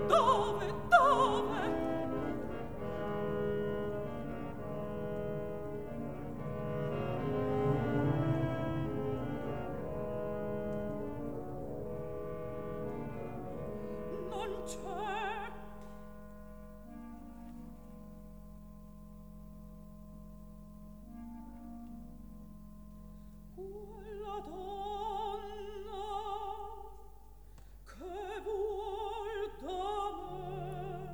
Dove? Dove? Non c'è. Quella donna che vuol da me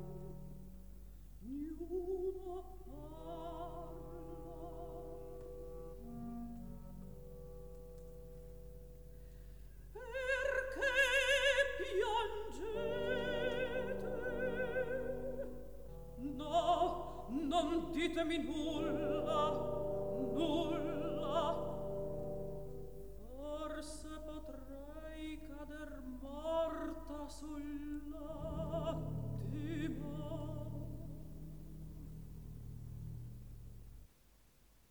niuna parla. Perché piangete? No, non ditemi nulla, nulla. Forse potrei cader morta sul latte